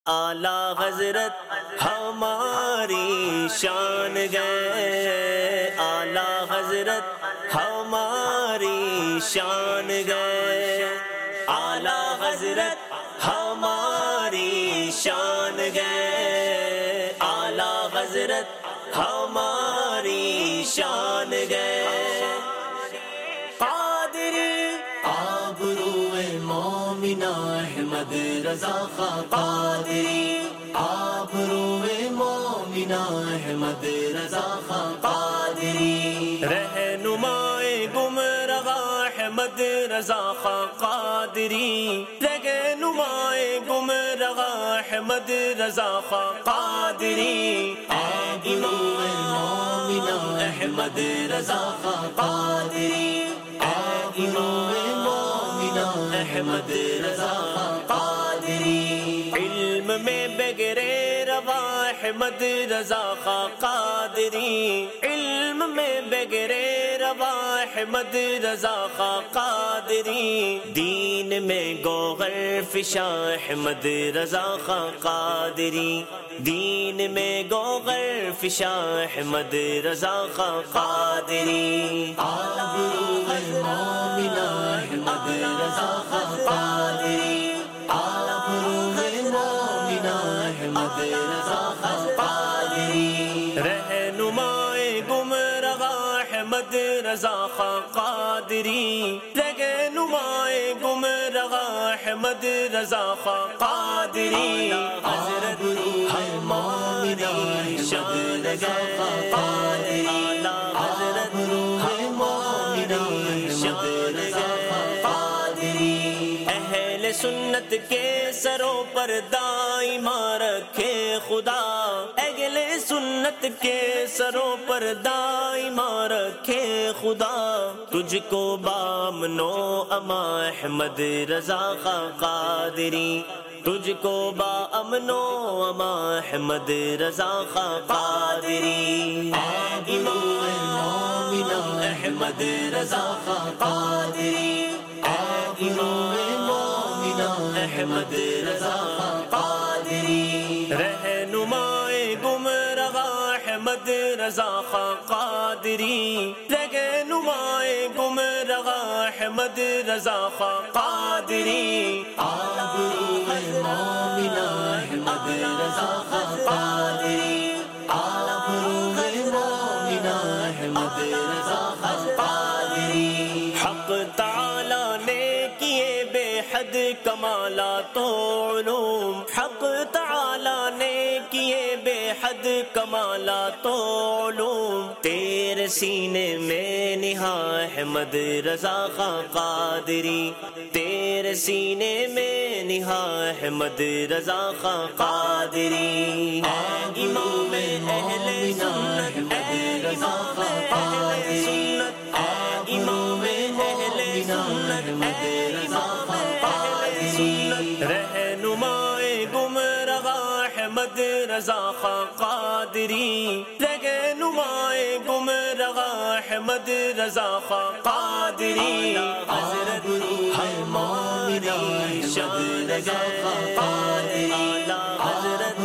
اعلیٰ حضرت ہماری شان گئے، اعلیٰ حضرت ہماری شان گئے، اعلیٰ حضرت ہماری شان گئے، اعلیٰ حضرت ہماری شان گئے۔ قادری آبرو مومنہ احمد رضا خان، قادری آبرو مومنہ احمد رضا خان، قادری رہنمائے گمراہ احمد رضا خان، قادری رہنمائے گمراہ احمد رضا خان، قادری آبرو مومنہ احمد رضا خان، قادری آبرو مومنہ احمد رضا خان، قادری علم میں بگرے روا احمد رضا خان، قادری علم میں بگرے روا احمد رضا خان، قادری دین میں گوہر فشاں احمد رضا خان، قادری دین میں گوہر فشاں احمد رضا خان، قادری آبرو مومنہ احمد رضا خان، قادری آبرو مومنہ احمد رضا خان، قادری رہنمائے گمراہ احمد رضا خان، قادری رہنمائے گمراہ احمد رضا خان، قادری حضرت ہماری شان گئے، اعلیٰ حضرت ہماری شان گئے، قادری اہل سنت کے سروں پر دائمہ رکھے خدا، اہل سنت کے سروں پر دائمہ رکھے خدا، تجھ کو بامن و اما احمد رضا خان، قادری تجھ کو با امن و اما احمد رضا خان، قادری امام مومنہ احمد رضا خان، قادری امام مومنہ احمد رضا خان، قادری رہنمائے گمراہ احمد رضا خان، قادری رہنمائے گمراہ احمد رضا خان، قادری آبرو مومنہ احمد رضا خان، قادری آبرو مومنہ احمد رضا خان، قادری حق تعالی نے کیے بے حد کمالات و علوم، حق تعالی نے کیے بے حد کمالات و علوم، تیرے سینے میں نہا احمد رضا خان، قادری تیرے سینے میں نہا احمد رضا خان، قادری امام اہل سنت احمد رضا خان، قادری امام اہل سنت احمد رضا خان، قادری رہنمائے گمراہ احمد رضا خان، قادری رہنمائے گمراہ احمد رضا خان، قادری حضرت مومنہ احمد رضا خان، قادری حضرت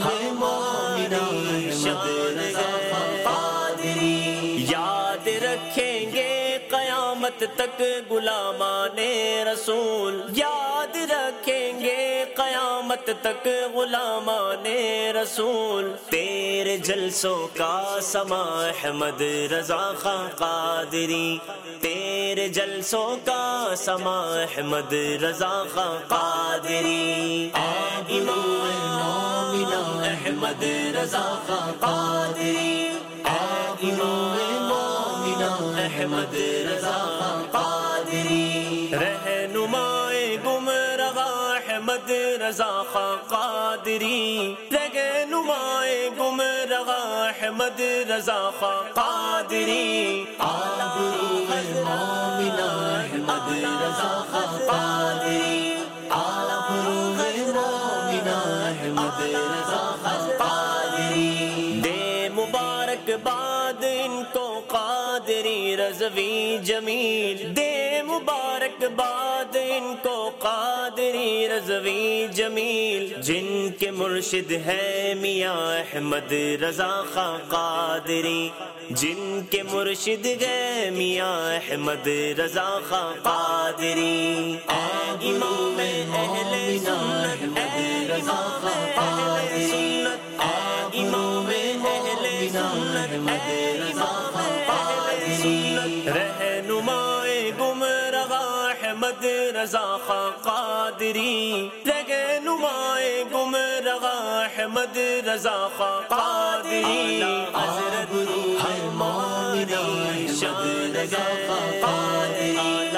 مومنہ احمد رضا خان، قادری یاد رکھیں گے قیامت تک غلامان رسول، یاد رکھیں گے قیامت تک غلامان رسول، تیرے جلسوں کا سما احمد رضا خان، قادری تیرے جلسوں کا سما احمد رضا خان، قادری امام مومنہ احمد رضا خان، قادری امام مومنہ احمد رضا خان، قادری رہنمائے گمراہ احمد رضا خان، قادری رہنمائے گمراہ احمد رضا خان، قادری آبرو مومنہ احمد رضا خان، قادری آبرو مومنہ احمد رضا خان، قادری دے مبارک باد ان کو قادری رضوی جمیل، دے مبارکباد ان کو قادری رضوی جمیل، جن کے مرشد ہے میاں احمد رضا خاں قادری، جن کے مرشد ہے میاں احمد رضا خاں قادری۔ اے امام اہل سنت، اے امام اہل سنت، اے امام اہل سنت، اے امام اہل سنت، رہنمائے گمراہ احمد رضا خاں قادری، رہنمائے گمراہ احمد رضا خاں قادری، حضرت ہماری شان رضا خاں قادری۔